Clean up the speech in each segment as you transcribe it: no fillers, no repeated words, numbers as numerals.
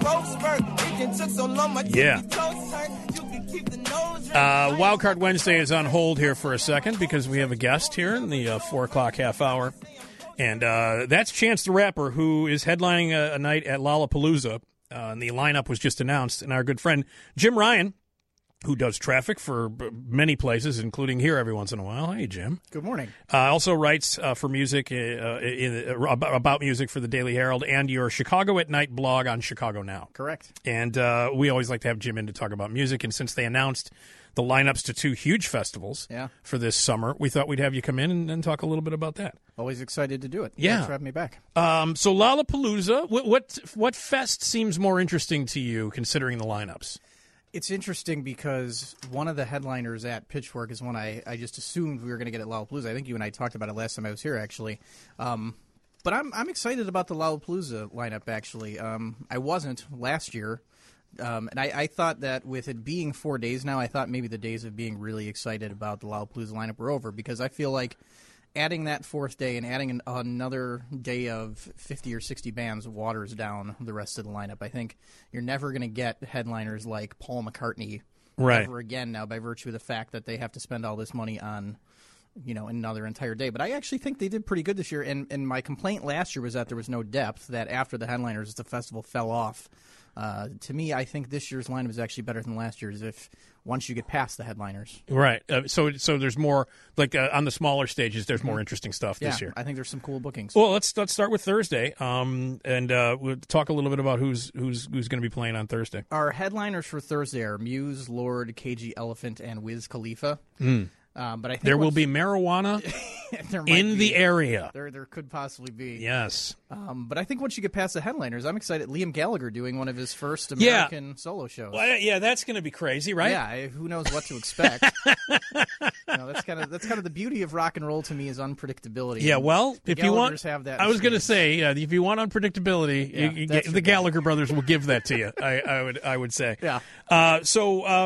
Yeah. Wildcard Wednesday is on hold here for a second because we have a guest here in the 4 o'clock half hour. And that's Chance the Rapper, who is headlining a night at Lollapalooza. And the lineup was just announced. And our good friend Jim Ryan, who does traffic for many places, including here every once in a while. Hey, Jim. Good morning. Also writes for music, about music for the Daily Herald and your Chicago at Night blog on Chicago Now. Correct. And we always like to have Jim in to talk about music. And since they announced the lineups to 2 huge festivals for this summer, we thought we'd have you come in and talk a little bit about that. Always excited to do it. Yeah. Thanks for having me back. So Lollapalooza, what fest seems more interesting to you considering the lineups? It's interesting because one of the headliners at Pitchfork is one I just assumed we were going to get at Lollapalooza. I think you and I talked about it last time I was here, actually. But I'm excited about the Lollapalooza lineup, actually. I wasn't last year. And I thought that with it being 4 days now, I thought maybe the days of being really excited about the Lollapalooza lineup were over because I feel like adding that 4th day and adding another day of 50 or 60 bands waters down the rest of the lineup. I think you're never going to get headliners like Paul McCartney ever again now by virtue of the fact that they have to spend all this money on, another entire day. But I actually think they did pretty good this year. And my complaint last year was that there was no depth, that after the headliners, the festival fell off. To me, I think this year's lineup is actually better than last year's once you get past the headliners. Right. So there's more, like on the smaller stages, there's more interesting stuff this year. I think there's some cool bookings. Well, let's start with Thursday, and we'll talk a little bit about who's going to be playing on Thursday. Our headliners for Thursday are Muse, Lorde, KG Elephant, and Wiz Khalifa. But I think there will be marijuana in the area. There could possibly be. Yes. But I think once you get past the headliners, I'm excited. Liam Gallagher doing one of his first American solo shows. Well, that's going to be crazy, right? Yeah. Who knows what to expect? That's kind of the beauty of rock and roll to me is unpredictability. Yeah. Well, if you want, have that. I was going to say, if you want unpredictability, the Gallagher brothers will give that to you. I would say. Yeah. So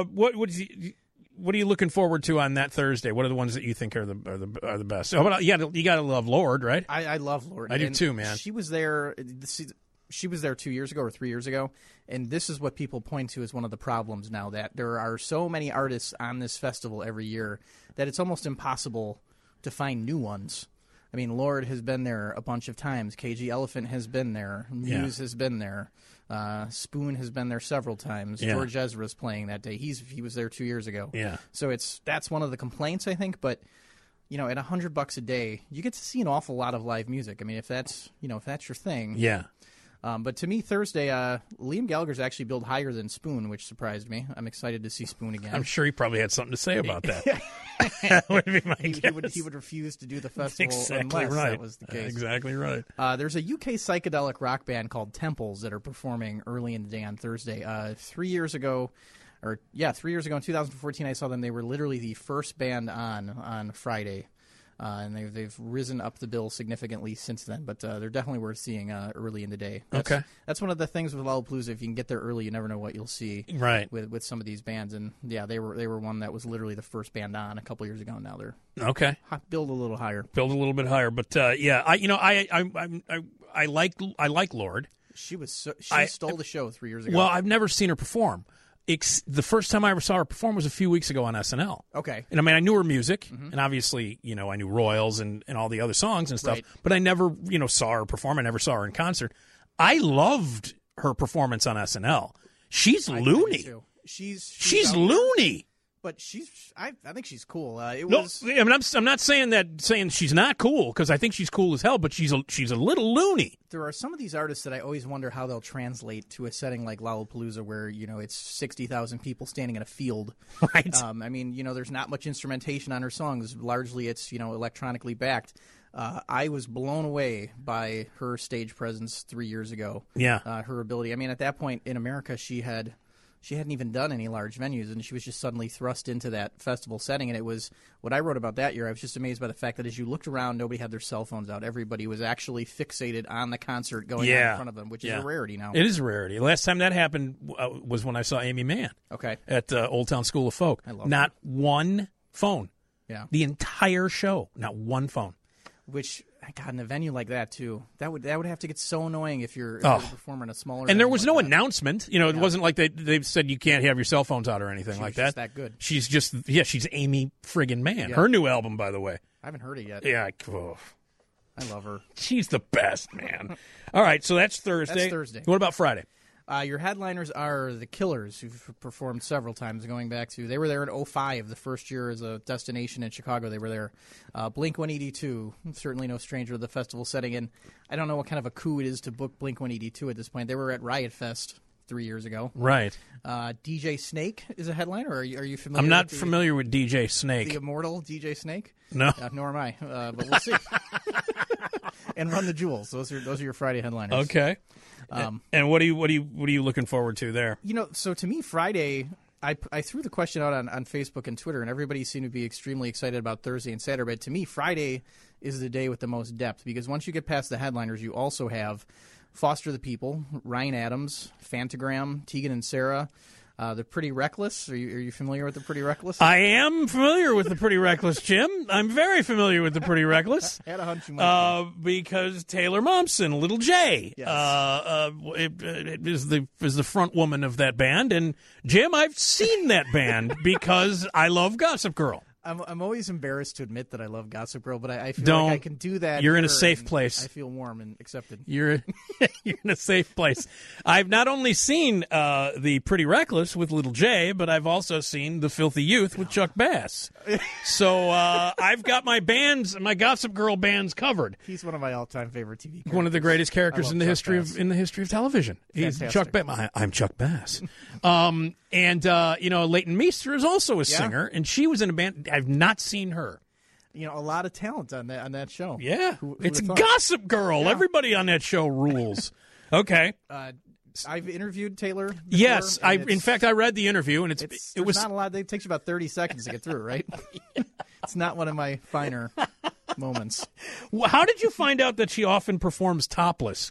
what are you looking forward to on that Thursday? What are the ones that you think are the best? So, you got to love Lorde, right? I love Lorde. I do too, man. She was there. She was there 2 years ago or 3 years ago, and this is what people point to as one of the problems now, that there are so many artists on this festival every year that it's almost impossible to find new ones. I mean, Lorde has been there a bunch of times. KG Elephant has been there. Muse has been there. Spoon has been there several times. Yeah. George Ezra's playing that day. He was there 2 years ago. Yeah. So that's one of the complaints, I think. But at $100 a day, you get to see an awful lot of live music. I mean, if that's your thing. Yeah. But to me, Thursday, Liam Gallagher's actually billed higher than Spoon, which surprised me. I'm excited to see Spoon again. I'm sure he probably had something to say about that. That would be my guess. He would refuse to do the festival exactly unless right. that was the case. Exactly right. There's a UK psychedelic rock band called Temples that are performing early in the day on Thursday. 3 years ago in 2014, I saw them. They were literally the first band on Friday. And they've risen up the bill significantly since then, but they're definitely worth seeing early in the day. That's one of the things with Lollapalooza. If you can get there early, you never know what you'll see. Right. With some of these bands, and they were one that was literally the first band on a couple years ago. Now they're billed a little higher. Build a little bit higher, but I like Lorde. She stole the show 3 years ago. Well, I've never seen her perform. The first time I ever saw her perform was a few weeks ago on SNL. Okay. And I mean, I knew her music, and obviously, I knew Royals and all the other songs and stuff, but I never, saw her perform. I never saw her in concert. I loved her performance on SNL. She's loony. She's loony. But I think she's cool. I'm not saying she's not cool, because I think she's cool as hell. But she's a little loony. There are some of these artists that I always wonder how they'll translate to a setting like Lollapalooza, where it's 60,000 people standing in a field. Right. I mean, there's not much instrumentation on her songs. Largely, it's electronically backed. I was blown away by her stage presence 3 years ago. Yeah. Her ability. I mean, at that point in America, she hadn't even done any large venues, and she was just suddenly thrust into that festival setting. And it was what I wrote about that year. I was just amazed by the fact that as you looked around, nobody had their cell phones out. Everybody was actually fixated on the concert going on in front of them, which is a rarity now. It is a rarity. Last time that happened was when I saw Amy Mann at Old Town School of Folk. I love Not one phone. Yeah. The entire show, not one phone. Which, God, in a venue like that too, that would have to get so annoying if you're a performer in a smaller. And there was like no that. announcement. It wasn't like they said you can't have your cell phones out or anything like that. She's that good. She's just she's Amy friggin' Mann. Yeah. Her new album, by the way. I haven't heard it yet. Yeah, I love her. she's the best, man. All right, so that's Thursday. That's Thursday. What about Friday? Your headliners are the Killers, who've performed several times, going back to, they were there in 2005, the first year as a destination in Chicago. They were there. Blink-182, certainly no stranger to the festival setting. And I don't know what kind of a coup it is to book Blink-182 at this point. They were at Riot Fest 3 years ago. Right. DJ Snake is a headliner. Are you familiar? I'm not with familiar with DJ Snake. the immortal DJ Snake? No. Nor am I, but we'll see. And Run the Jewels. Those are your Friday headliners. Okay. And what are you looking forward to there? So to me, Friday, I threw the question out on Facebook and Twitter, and everybody seemed to be extremely excited about Thursday and Saturday. But to me, Friday is the day with the most depth, because once you get past the headliners, you also have Foster the People, Ryan Adams, Fantagram, Tegan and Sarah, The Pretty Reckless. Are you familiar with The Pretty Reckless? I am familiar with The Pretty Reckless, Jim. I'm very familiar with The Pretty Reckless. I had a hunch you might because Taylor Momsen, Little J, Yes. is the front woman of that band. And Jim, I've seen that band because I love Gossip Girl. I'm always embarrassed to admit that I love Gossip Girl, but I feel Don't. like I can do that. You're in a here, safe and place. I feel warm and accepted. You're in a safe place. I've not only seen The Pretty Reckless with Little J, but I've also seen The Filthy Youth with Chuck Bass. So I've got my Gossip Girl bands covered. He's one of my all-time favorite TV characters. One of the greatest characters in the Chuck history of television. He's Chuck Fantastic. Bass. I'm Chuck Bass. And Leighton Meester is also a singer, and she was in a band. I've not seen her. A lot of talent on that show. Yeah, Who it's would've thought? Gossip Girl. Yeah. Everybody on that show rules. Okay. I've interviewed Taylor before, Yes, and in fact, I read the interview, and it there's was not a lot. It takes you about 30 seconds to get through, right? It's not one of my finer moments. How did you find out that she often performs topless?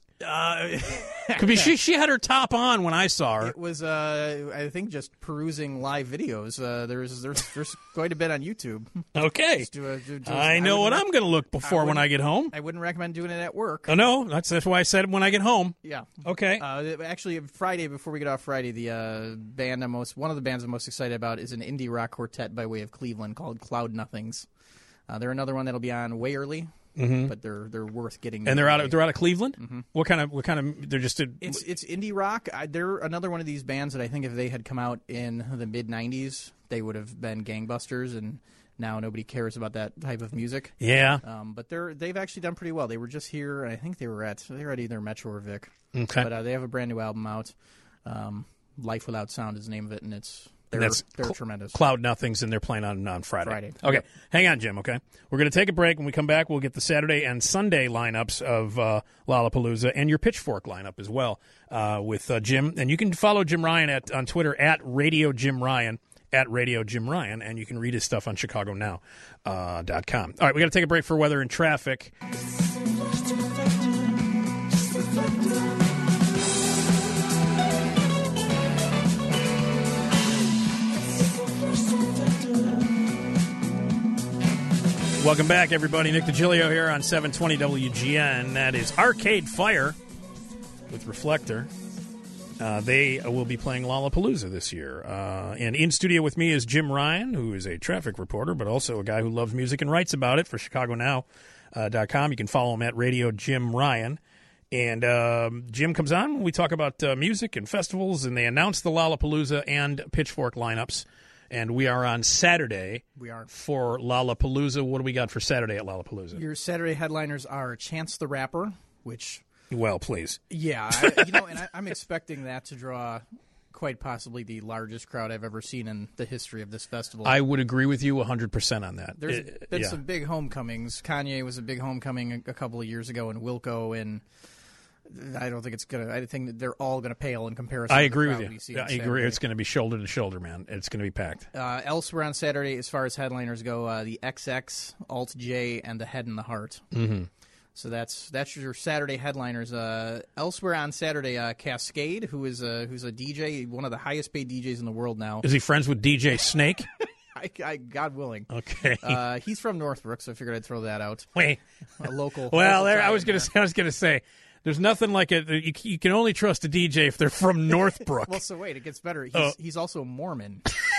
Because she had her top on when I saw her. It was, I think, just perusing live videos. There's quite a bit on YouTube. Okay, I know what I'm going to look for when I get home. I wouldn't recommend doing it at work. Oh no, that's why I said when I get home. Yeah. Okay. Actually, Friday, before we get off Friday, the one of the bands I'm most excited about is an indie rock quartet by way of Cleveland called Cloud Nothings. They're another one that'll be on way early, but they're worth getting. And they're out of Cleveland. Mm-hmm. What kind of? They're just. It's indie rock. They're another one of these bands that I think if they had come out in the mid '90s, they would have been gangbusters. And now nobody cares about that type of music. Yeah. But they've actually done pretty well. They were just here, and I think they were at either Metro or Vic. Okay. But they have a brand new album out. Life Without Sound is the name of it, and they're tremendous. Cloud Nothings, and they're playing on Friday. Okay. Yep. Hang on, Jim, okay? We're going to take a break. When we come back, we'll get the Saturday and Sunday lineups of Lollapalooza and your Pitchfork lineup as well with Jim. And you can follow Jim Ryan on Twitter at Radio Jim Ryan, and you can read his stuff on ChicagoNow.com. All right, we got to take a break for weather and traffic. Welcome back, everybody. Nick DiGilio here on 720 WGN. That is Arcade Fire with Reflector. They will be playing Lollapalooza this year. And in studio with me is Jim Ryan, who is a traffic reporter, but also a guy who loves music and writes about it for ChicagoNow.com. You can follow him at Radio Jim Ryan. And Jim comes on when we talk about music and festivals, and they announce the Lollapalooza and Pitchfork lineups. And we are on Saturday. We are. For Lollapalooza. What do we got for Saturday at Lollapalooza? Your Saturday headliners are Chance the Rapper, which... Well, please. Yeah, I'm expecting that to draw quite possibly the largest crowd I've ever seen in the history of this festival. I would agree with you 100% on that. There's been some big homecomings. Kanye was a big homecoming a couple of years ago, and Wilco, and I don't think it's going to... I think that they're all going to pale in comparison I to agree the with crowd you. we see I on agree. Saturday. It's going to be shoulder to shoulder, man. It's going to be packed. Elsewhere on Saturday, as far as headliners go, the XX, Alt J, and the Head and the Heart. Mm-hmm. So that's your Saturday headliners. Elsewhere on Saturday, Cascade, who's a DJ, one of the highest paid DJs in the world now. Is he friends with DJ Snake? God willing. Okay. He's from Northbrook, so I figured I'd throw that out. Wait. A local. Well, local I was going to say, there's nothing like it. You can only trust a DJ if they're from Northbrook. Well, so wait, it gets better. He's also Mormon.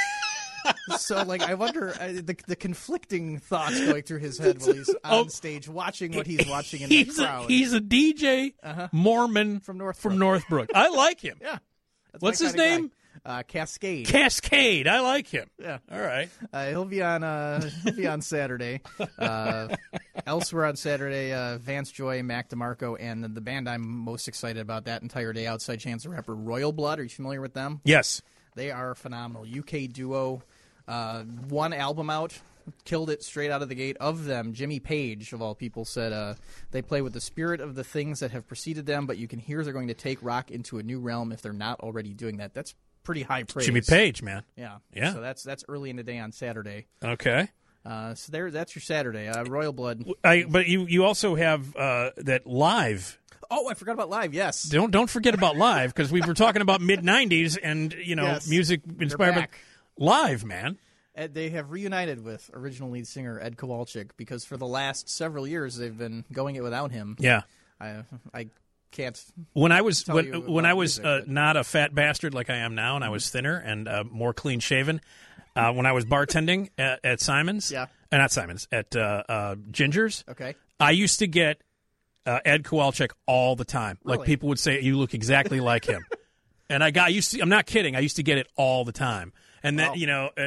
So, I wonder the conflicting thoughts going through his head while he's on stage watching what he's watching in the crowd. He's a DJ Mormon from Northbrook. I like him. Yeah. What's his name? Cascade. Cascade. I like him. Yeah. All right. He'll be on Saturday. Elsewhere on Saturday, Vance Joy, Mac DeMarco, and the band I'm most excited about that entire day, Outside Chance the Rapper, Royal Blood. Are you familiar with them? Yes. They are phenomenal. UK duo. One album out. Killed it straight out of the gate. Of them, Jimmy Page, of all people, said they play with the spirit of the things that have preceded them, but you can hear they're going to take rock into a new realm if they're not already doing that. That's pretty high praise. Jimmy Page, man. Yeah. Yeah. So that's early in the day on Saturday. Okay. So that's your Saturday. Royal Blood. But you also have that live. Oh, I forgot about live. Yes. Don't forget about live, because we were talking about mid '90s and Yes. music inspired by live, man. They have reunited with original lead singer Ed Kowalczyk, because for the last several years they've been going it without him. Yeah. I can't. When I was tell you when I about was music, but- not a fat bastard like I am now, and I was thinner and more clean shaven, when I was bartending at Simon's, not Simon's, at Ginger's, Okay. I used to get Ed Kowalczyk all the time. Really? Like, people would say, "You look exactly like him," and I'm not kidding. I used to get it all the time. And then,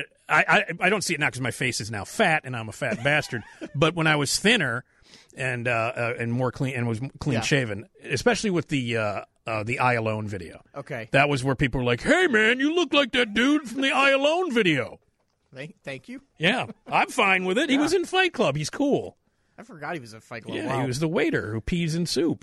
I don't see it now because my face is now fat and I'm a fat bastard. But when I was thinner and more clean and was clean shaven, especially with the I Alone video. Okay. That was where people were like, "Hey man, you look like that dude from the I Alone video." Thank you. Yeah, I'm fine with it. He was in Fight Club. He's cool. I forgot he was a Fight Club. Yeah, Wow. he was the waiter who pees in soup.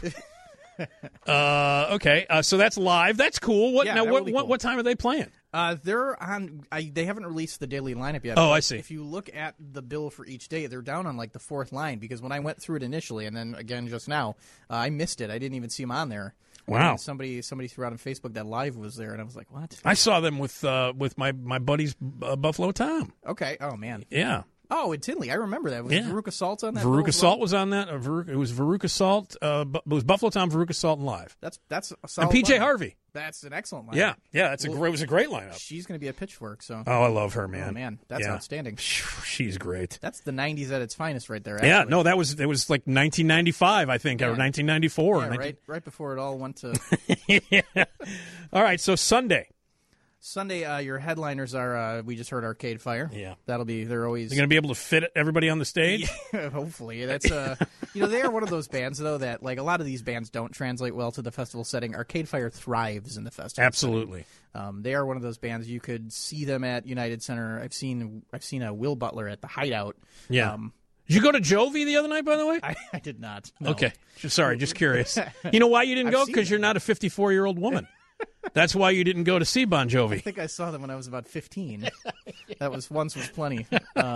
Okay, so that's live. That's cool. What time are they playing? They're on. They haven't released the daily lineup yet. Oh, but I see. If you look at the bill for each day, they're down on the fourth line, because when I went through it initially and then again just now, I missed it. I didn't even see them on there. Wow. And somebody threw out on Facebook that live was there, and I was like, what? I saw them with my buddies Buffalo Tom. Okay. Oh man. Yeah. Oh, in Tinley, I remember that. Was Veruca Salt on that? Veruca Salt was on that. It was Veruca Salt. It was Buffalo Tom, Veruca Salt, and live. That's a solid And PJ lineup. Harvey. That's an excellent lineup. Yeah. It was a great lineup. She's going to be at Pitchfork, so. Oh, I love her, man. Oh man, that's outstanding. She's great. That's the '90s at its finest, right there. Actually. Yeah, no, it was like 1995, I think, or 1994. Yeah, right before it all went to. Yeah. All right, so Sunday, your headliners are. We just heard Arcade Fire. Yeah, they're always. You're going to be able to fit everybody on the stage. Yeah, hopefully, that's they are one of those bands though that a lot of these bands don't translate well to the festival setting. Arcade Fire thrives in the festival. Absolutely. Setting. They are one of those bands you could see them at United Center. I've seen a Will Butler at the Hideout. Yeah. Did you go to Jovi the other night, by the way? I did not. No. Okay. Sorry, just curious. You know why you didn't go? Because you're not a 54-year-old woman. That's why you didn't go to see Bon Jovi. I think I saw them when I was about 15. That was plenty.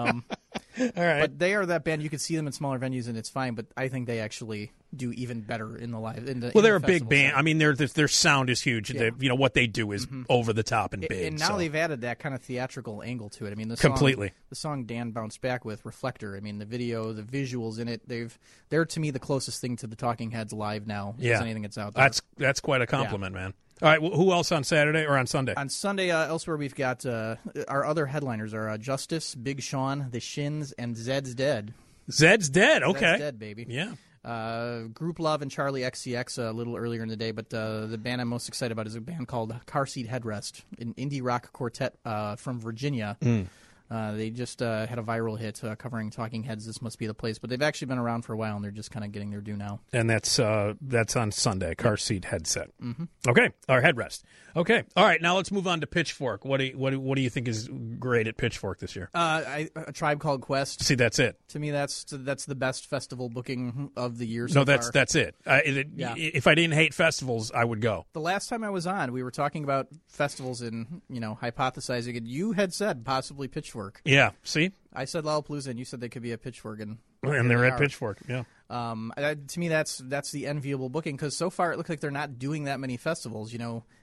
All right. But they are that band. You could see them in smaller venues, and it's fine. But I think they actually do even better in the live. They're a big band. I mean, their sound is huge. Yeah. What they do is over the top and big. And now they've added that kind of theatrical angle to it. I mean, the song Dan bounced back with, Reflector. I mean, the video, the visuals in it. They're to me the closest thing to the Talking Heads live now. Yeah. As anything that's out there. That's quite a compliment, man. All right, who else on Saturday or on Sunday? On Sunday, elsewhere, we've got our other headliners are Justice, Big Sean, The Shins, and Zed's Dead. Zed's Dead, okay. Zed's Dead, baby. Yeah. Group Love and Charlie XCX a little earlier in the day, but the band I'm most excited about is a band called Car Seat Headrest, an indie rock quartet from Virginia. They just had a viral hit covering Talking Heads, This Must Be the Place, but they've actually been around for a while, and they're just kind of getting their due now. And that's on Sunday, Car Seat Headset. Mm-hmm. Okay, or Headrest. Okay, all right, now let's move on to Pitchfork. What do you think is great at Pitchfork this year? A Tribe Called Quest. See, that's it. To me, that's the best festival booking of the year No, so that's far. it. If I didn't hate festivals, I would go. The last time I was on, we were talking about festivals and, hypothesizing, and you had said possibly Pitchfork. Yeah, see? I said Lollapalooza, and you said they could be at Pitchfork. And they're at Pitchfork, yeah. To me, that's the enviable booking, because so far it looks like they're not doing that many festivals.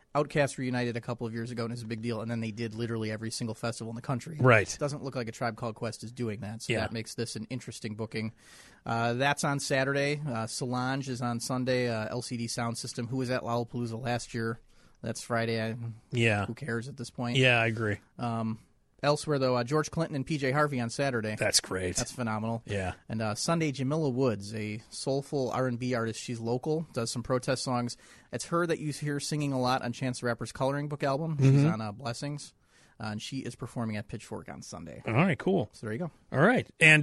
Outkast reunited a couple of years ago, and it's a big deal. And then they did literally every single festival in the country. Right. It doesn't look like A Tribe Called Quest is doing that, so Yeah. that makes this an interesting booking. That's on Saturday. Solange is on Sunday. LCD Sound System, who was at Lollapalooza last year. That's Friday. Yeah. Who cares at this point? Yeah, I agree. Elsewhere, though, George Clinton and PJ Harvey on Saturday. That's great. That's phenomenal. Yeah. And Sunday, Jamila Woods, a soulful R&B artist. She's local, does some protest songs. It's her that you hear singing a lot on Chance the Rapper's Coloring Book album. She's on Blessings. And she is performing at Pitchfork on Sunday. All right, cool. So there you go. All right. And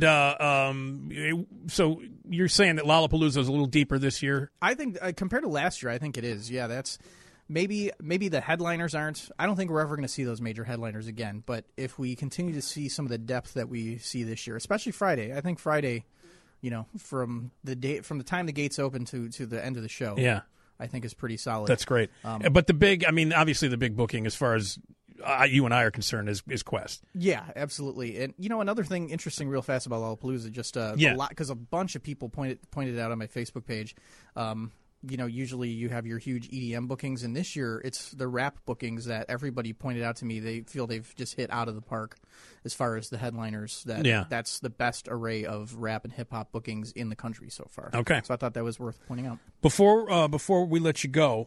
so you're saying that Lollapalooza is a little deeper this year? I think, compared to last year, I think it is. Yeah, that's... Maybe the headliners aren't. I don't think we're ever going to see those major headliners again. But if we continue to see some of the depth that we see this year, especially Friday, I think Friday, from the time the gates open to the end of the show, Yeah. I think is pretty solid. That's great. But obviously the big booking as far as you and I are concerned is Quest. Yeah, absolutely. And another thing interesting, real fast about Lollapalooza, just a lot, because a bunch of people pointed out on my Facebook page. Usually you have your huge EDM bookings, and this year it's the rap bookings that everybody pointed out to me. They feel they've just hit out of the park as far as the headliners. That's the best array of rap and hip hop bookings in the country so far. Okay, so I thought that was worth pointing out. Before we let you go,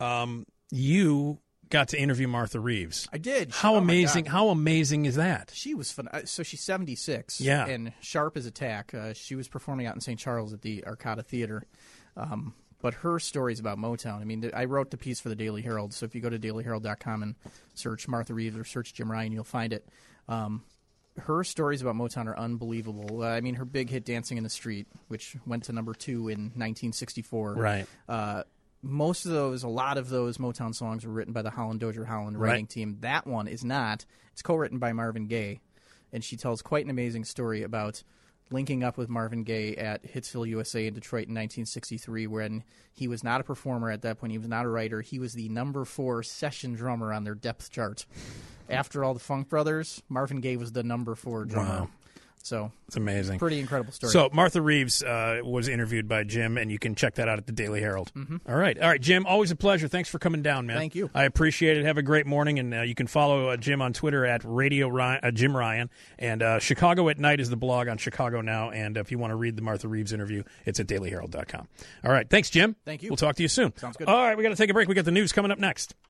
you got to interview Martha Reeves. I did. How amazing! How amazing is that? She was fun. So she's 76. Yeah, and sharp as a tack. She was performing out in St. Charles at the Arcada Theater. But her stories about Motown, I mean, I wrote the piece for the Daily Herald, so if you go to dailyherald.com and search Martha Reeves or search Jim Ryan, you'll find it. Her stories about Motown are unbelievable. I mean, her big hit, Dancing in the Street, which went to number 2 in 1964. Right. A lot of those Motown songs were written by the Holland Dozier Holland writing team. That one is not. It's co-written by Marvin Gaye, and she tells quite an amazing story about linking up with Marvin Gaye at Hitsville, USA in Detroit in 1963, when he was not a performer at that point. He was not a writer. He was the number 4 session drummer on their depth chart. After all the Funk Brothers, Marvin Gaye was the number 4 drummer. Wow. So it's amazing. Pretty incredible story. So Martha Reeves was interviewed by Jim, and you can check that out at the Daily Herald. Mm-hmm. All right, Jim. Always a pleasure. Thanks for coming down, man. Thank you. I appreciate it. Have a great morning, and you can follow Jim on Twitter at Jim Ryan. And Chicago at Night is the blog on Chicago Now. And if you want to read the Martha Reeves interview, it's at dailyherald.com. All right, thanks, Jim. Thank you. We'll talk to you soon. Sounds good. All right, we got to take a break. We got the news coming up next.